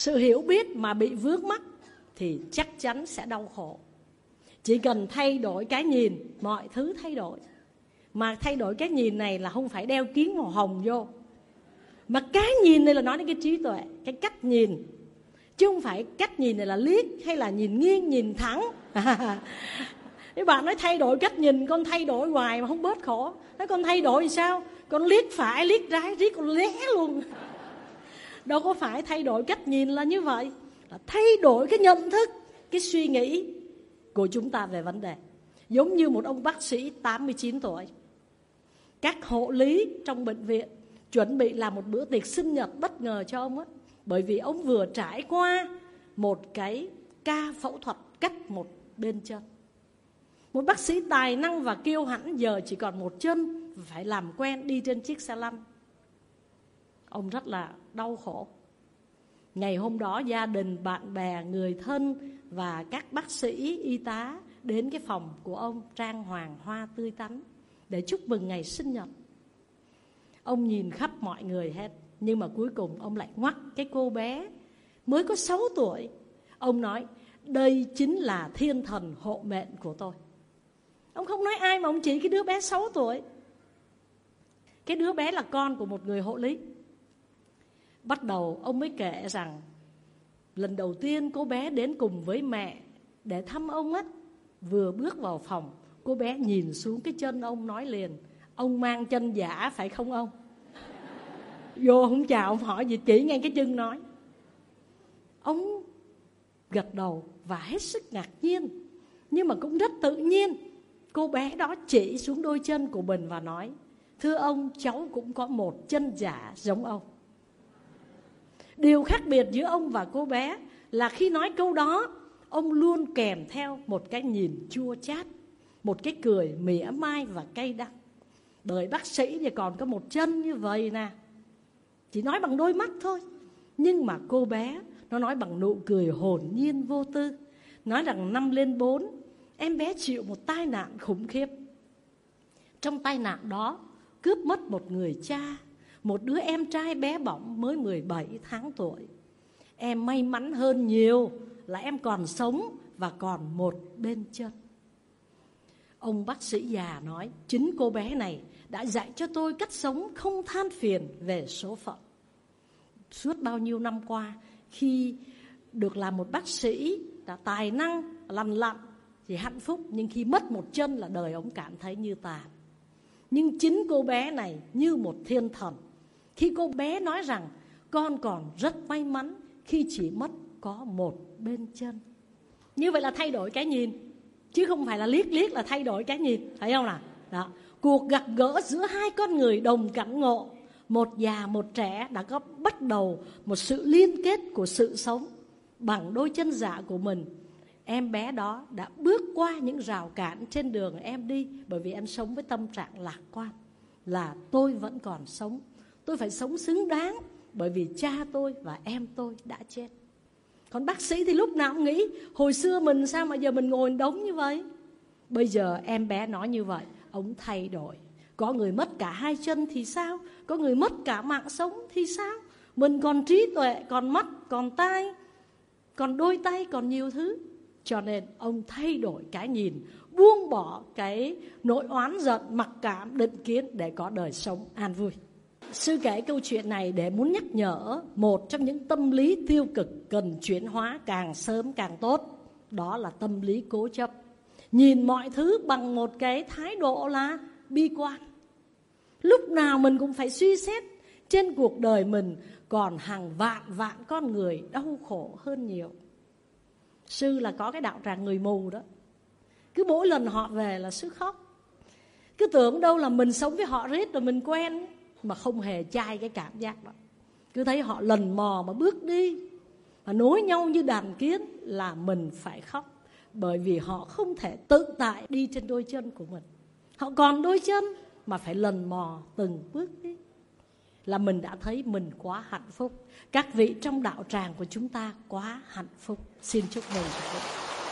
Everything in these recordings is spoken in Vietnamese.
Sự hiểu biết mà bị vướng mắc thì chắc chắn sẽ đau khổ. Chỉ cần thay đổi cái nhìn, mọi thứ thay đổi. Mà thay đổi cái nhìn này là không phải đeo kiến màu hồng vô, mà cái nhìn này là nói đến cái trí tuệ, cái cách nhìn. Chứ không phải cách nhìn này là liếc hay là nhìn nghiêng, nhìn thẳng. Các bạn nói thay đổi cách nhìn, con thay đổi hoài mà không bớt khổ. Nói con thay đổi thì sao? Con liếc phải, liếc trái, riết con lé luôn. Đâu có phải thay đổi cách nhìn là như vậy. Là thay đổi cái nhận thức, cái suy nghĩ của chúng ta về vấn đề. Giống như một ông bác sĩ 89 tuổi. Các hộ lý trong bệnh viện chuẩn bị làm một bữa tiệc sinh nhật bất ngờ cho ông ấy. Bởi vì ông vừa trải qua một cái ca phẫu thuật cắt một bên chân. Một bác sĩ tài năng và kiêu hãnh giờ chỉ còn một chân, phải làm quen đi trên chiếc xe lăn. Ông rất là đau khổ. Ngày hôm đó gia đình, bạn bè, người thân và các bác sĩ, y tá đến cái phòng của ông trang hoàng hoa tươi tắn để chúc mừng ngày sinh nhật. Ông nhìn khắp mọi người hết, nhưng mà cuối cùng ông lại ngoắc cái cô bé mới có 6 tuổi. Ông nói, đây chính là thiên thần hộ mệnh của tôi. Ông không nói ai mà ông chỉ cái đứa bé 6 tuổi. Cái đứa bé là con của một người hộ lý. Bắt đầu ông mới kể rằng lần đầu tiên cô bé đến cùng với mẹ để thăm ông á, vừa bước vào phòng, cô bé nhìn xuống cái chân ông nói liền, ông mang chân giả phải không ông? Vô không chào, ông hỏi gì, chỉ ngay cái chân nói. Ông gật đầu và hết sức ngạc nhiên, nhưng mà cũng rất tự nhiên. Cô bé đó chỉ xuống đôi chân của mình và nói, thưa ông, cháu cũng có một chân giả giống ông. Điều khác biệt giữa ông và cô bé là khi nói câu đó, ông luôn kèm theo một cái nhìn chua chát, một cái cười mỉa mai và cay đắng. Đời bác sĩ thì còn có một chân như vậy nè, chỉ nói bằng đôi mắt thôi. Nhưng mà cô bé nó nói bằng nụ cười hồn nhiên vô tư. Nói rằng năm lên 4, em bé chịu một tai nạn khủng khiếp. Trong tai nạn đó cướp mất một người cha, một đứa em trai bé bỏng mới 17 tháng tuổi. Em may mắn hơn nhiều là em còn sống và còn một bên chân. Ông bác sĩ già nói, chính cô bé này đã dạy cho tôi cách sống không than phiền về số phận. Suốt bao nhiêu năm qua, khi được làm một bác sĩ đã tài năng, lành lặn thì hạnh phúc, nhưng khi mất một chân là đời ông cảm thấy như tàn. Nhưng chính cô bé này như một thiên thần. Khi cô bé nói rằng con còn rất may mắn khi chỉ mất có một bên chân. Như vậy là thay đổi cái nhìn, chứ không phải là liếc là thay đổi cái nhìn. Thấy không nào? Đó. Cuộc gặp gỡ giữa hai con người đồng cảnh ngộ, một già một trẻ, đã có bắt đầu một sự liên kết của sự sống. Bằng đôi chân giả của mình, em bé đó đã bước qua những rào cản trên đường em đi. Bởi vì em sống với tâm trạng lạc quan, là tôi vẫn còn sống, tôi phải sống xứng đáng, bởi vì cha tôi và em tôi đã chết. Còn bác sĩ thì lúc nào cũng nghĩ, hồi xưa mình sao mà giờ mình ngồi đống như vậy. Bây giờ em bé nói như vậy, ông thay đổi. Có người mất cả hai chân thì sao? Có người mất cả mạng sống thì sao? Mình còn trí tuệ, còn mắt, còn tai, còn đôi tay, còn nhiều thứ. Cho nên ông thay đổi cái nhìn, buông bỏ cái nỗi oán giận, mặc cảm, định kiến để có đời sống an vui. Sư kể câu chuyện này để muốn nhắc nhở một trong những tâm lý tiêu cực cần chuyển hóa càng sớm càng tốt. Đó là tâm lý cố chấp. Nhìn mọi thứ bằng một cái thái độ là bi quan. Lúc nào mình cũng phải suy xét trên cuộc đời mình còn hàng vạn con người đau khổ hơn nhiều. Sư là có cái đạo tràng người mù đó. Cứ mỗi lần họ về là sư khóc. Cứ tưởng đâu là mình sống với họ riết rồi mình quen, mà không hề chai cái cảm giác đó. Cứ thấy họ lần mò mà bước đi, mà nối nhau như đàn kiến là mình phải khóc. Bởi vì họ không thể tự tại đi trên đôi chân của mình. Họ còn đôi chân mà phải lần mò từng bước đi, là mình đã thấy mình quá hạnh phúc. Các vị trong đạo tràng của chúng ta quá hạnh phúc. Xin chúc mừng các vị.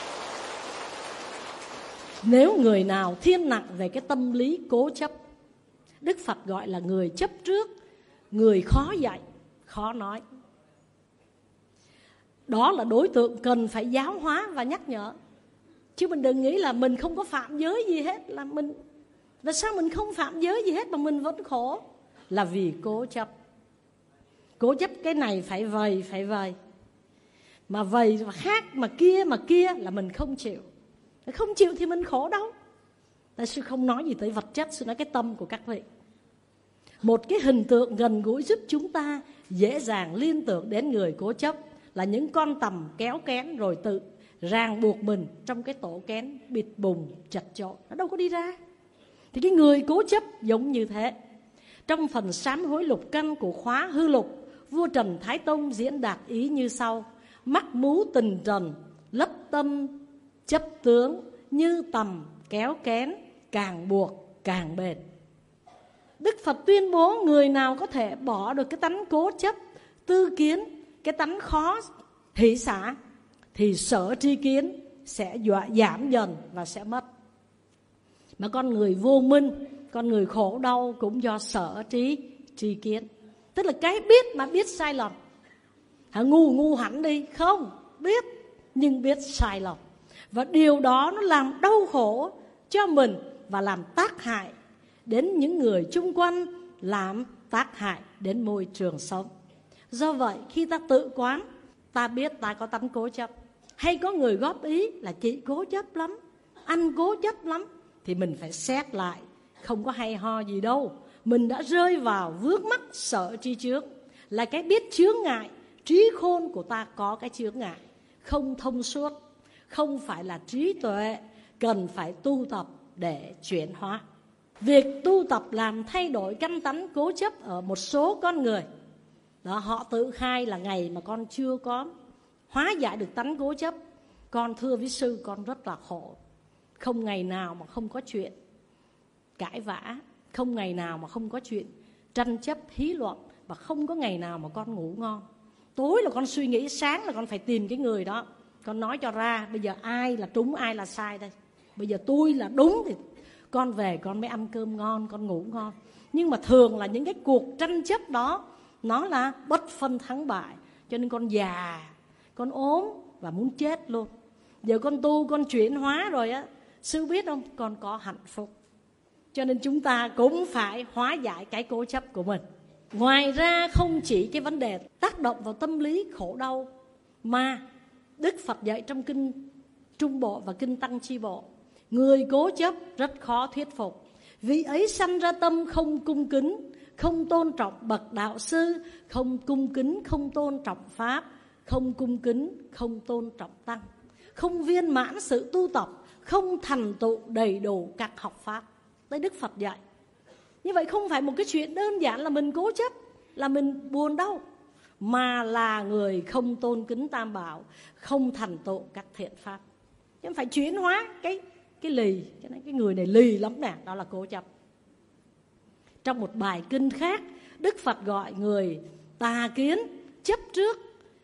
Nếu người nào thiên nặng về cái tâm lý cố chấp, Đức Phật gọi là người chấp trước, người khó dạy, khó nói. Đó là đối tượng cần phải giáo hóa và nhắc nhở. Chứ mình đừng nghĩ là mình không có phạm giới gì hết, là sao mình không phạm giới gì hết mà mình vẫn khổ? Là vì cố chấp. Cố chấp cái này phải vầy. Mà vầy mà khác, mà kia là mình không chịu. Không chịu thì mình khổ đâu. Tại sư không nói gì tới vật chất, sư nói cái tâm của các vị. Một cái hình tượng gần gũi giúp chúng ta dễ dàng liên tưởng đến người cố chấp là những con tằm kéo kén rồi tự ràng buộc mình trong cái tổ kén bịt bùng chật chội, nó đâu có đi ra. Thì cái người cố chấp giống như thế. Trong phần sám hối lục căn của khóa hư lục, vua Trần Thái Tông diễn đạt ý như sau: mắt mú tình trần, lấp tâm chấp tướng, như tằm kéo kén, càng buộc càng bền. Đức Phật tuyên bố người nào có thể bỏ được cái tánh cố chấp, tư kiến, cái tánh khó hỷ xả, thì sở tri kiến sẽ giảm dần và sẽ mất. Mà con người vô minh, con người khổ đau cũng do sở tri kiến. Tức là cái biết mà biết sai lầm. Ngu hẳn đi, không, biết nhưng biết sai lầm. Và điều đó nó làm đau khổ cho mình và làm tác hại đến những người chung quanh, làm tác hại đến môi trường sống. Do vậy khi ta tự quán, ta biết ta có tánh cố chấp. Hay có người góp ý là chị cố chấp lắm, anh cố chấp lắm, thì mình phải xét lại, không có hay ho gì đâu. Mình đã rơi vào vướng mắc sở tri chướng, là cái biết chướng ngại. Trí khôn của ta có cái chướng ngại, không thông suốt, không phải là trí tuệ, cần phải tu tập để chuyển hóa. Việc tu tập làm thay đổi căn tánh cố chấp ở một số con người đó, họ tự khai là ngày mà con chưa có hóa giải được tánh cố chấp, con thưa với sư con rất là khổ. Không ngày nào mà không có chuyện cãi vã, không ngày nào mà không có chuyện tranh chấp hí luận, và không có ngày nào mà con ngủ ngon. Tối là con suy nghĩ, sáng là con phải tìm cái người đó, con nói cho ra bây giờ ai là trúng ai là sai đây. Bây giờ tôi là đúng thì con về con mới ăn cơm ngon, con ngủ ngon. Nhưng mà thường là những cái cuộc tranh chấp đó nó là bất phân thắng bại. Cho nên con già, con ốm và muốn chết luôn. Giờ con tu, con chuyển hóa rồi á, sư biết không, con có hạnh phúc. Cho nên chúng ta cũng phải hóa giải cái cố chấp của mình. Ngoài ra không chỉ cái vấn đề tác động vào tâm lý khổ đau, mà Đức Phật dạy trong kinh Trung Bộ và kinh Tăng Chi Bộ, người cố chấp rất khó thuyết phục. Vì ấy sanh ra tâm không cung kính, không tôn trọng bậc đạo sư, không cung kính, không tôn trọng pháp, không cung kính, không tôn trọng tăng, không viên mãn sự tu tập, không thành tựu đầy đủ các học pháp. Đấy Đức Phật dạy. Như vậy không phải một cái chuyện đơn giản là mình cố chấp, là mình buồn đâu, mà là người không tôn kính tam bảo, không thành tựu các thiện pháp. Chứ phải chuyển hóa cái lì, cái người này lì lắm nè, đó là cố chấp. Trong một bài kinh khác, Đức Phật gọi người tà kiến, chấp trước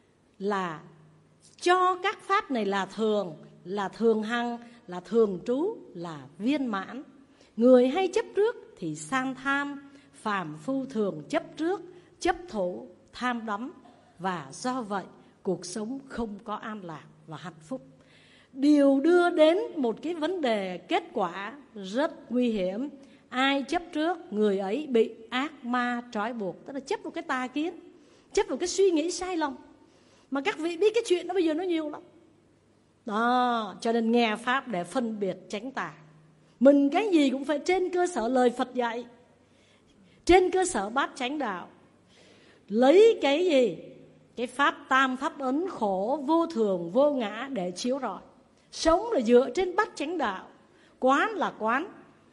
là cho các pháp này là thường hằng, là thường trú, là viên mãn. Người hay chấp trước thì san tham, phàm phu thường chấp trước, chấp thủ, tham đắm, và do vậy cuộc sống không có an lạc và hạnh phúc. Điều đưa đến một cái vấn đề kết quả rất nguy hiểm. Ai chấp trước, người ấy bị ác ma trói buộc. Tức là chấp vào cái tà kiến, chấp vào cái suy nghĩ sai lầm. Mà các vị biết cái chuyện đó bây giờ nó nhiều lắm đó. Cho nên nghe pháp để phân biệt tránh tà. Mình cái gì cũng phải trên cơ sở lời Phật dạy, trên cơ sở bát chánh đạo. Lấy cái gì? Cái pháp tam pháp ấn khổ, vô thường, vô ngã để chiếu rọi. Sống là dựa trên bát chánh đạo. Quán là quán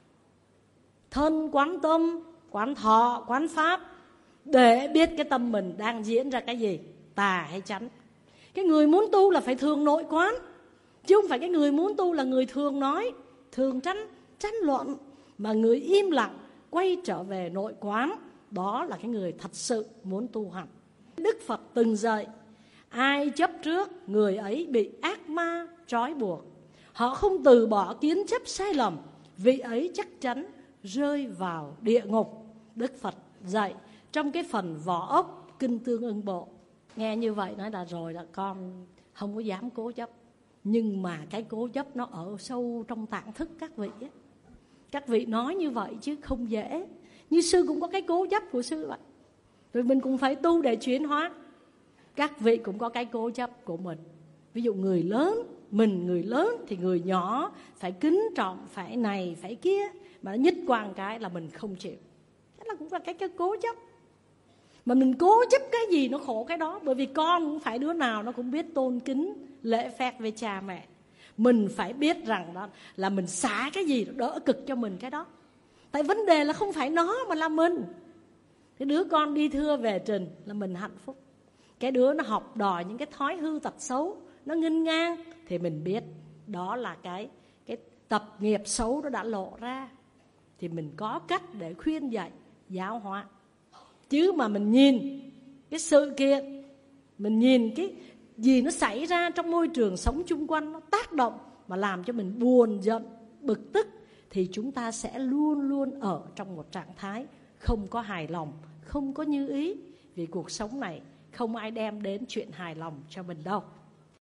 thân, quán tâm, quán thọ, quán pháp, để biết cái tâm mình đang diễn ra cái gì, tà hay chánh. Cái người muốn tu là phải thường nội quán, chứ không phải cái người muốn tu là người thường nói, thường tranh luận. Mà người im lặng quay trở về nội quán, đó là cái người thật sự muốn tu hành. Đức Phật từng dạy, ai chấp trước, người ấy bị ác ma trói buộc. Họ không từ bỏ kiến chấp sai lầm, vị ấy chắc chắn rơi vào địa ngục. Đức Phật dạy trong cái phần vỏ ốc kinh Tương Ưng Bộ. Nghe như vậy nói là rồi là con không có dám cố chấp. Nhưng mà cái cố chấp nó ở sâu trong tạng thức các vị ấy. Các vị nói như vậy chứ không dễ. Như sư cũng có cái cố chấp của sư vậy. Rồi mình cũng phải tu để chuyển hóa. Các vị cũng có cái cố chấp của mình. Ví dụ người lớn, mình người lớn thì người nhỏ phải kính trọng, phải này, phải kia. Mà nhất quan cái là mình không chịu. Thế là cũng là cái cố chấp. Mà mình cố chấp cái gì nó khổ cái đó. Bởi vì con cũng phải đứa nào nó cũng biết tôn kính, lễ phép với cha mẹ. Mình phải biết rằng đó là mình xả cái gì đỡ cực cho mình cái đó. Tại vấn đề là không phải nó mà là mình. Cái đứa con đi thưa về trình là mình hạnh phúc. Cái đứa nó học đòi những cái thói hư tật xấu, nó nghênh ngang, thì mình biết đó là cái tập nghiệp xấu nó đã lộ ra. Thì mình có cách để khuyên dạy, giáo hóa. Chứ mà mình nhìn cái sự kiện, mình nhìn cái gì nó xảy ra trong môi trường sống chung quanh, nó tác động mà làm cho mình buồn, giận, bực tức, thì chúng ta sẽ luôn luôn ở trong một trạng thái không có hài lòng, không có như ý. Vì cuộc sống này không ai đem đến chuyện hài lòng cho mình đâu.